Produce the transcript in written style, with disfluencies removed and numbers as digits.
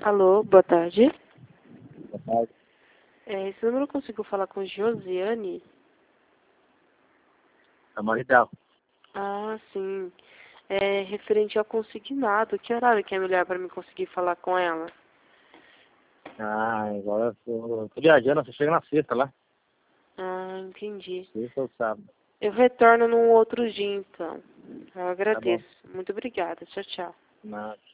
Alô, boa tarde. Boa tarde. Esse número conseguiu falar com Josiane? É Maridel. Ah, sim. É referente ao consignado. Que horário que é melhor para mim conseguir falar com ela? Ah, agora eu tô viajando, você chega na sexta lá. Ah, entendi. Sexta ou sábado. Eu retorno num outro dia, então. Eu Tá bom. agradeço. Muito obrigada. Tchau, tchau. Nada.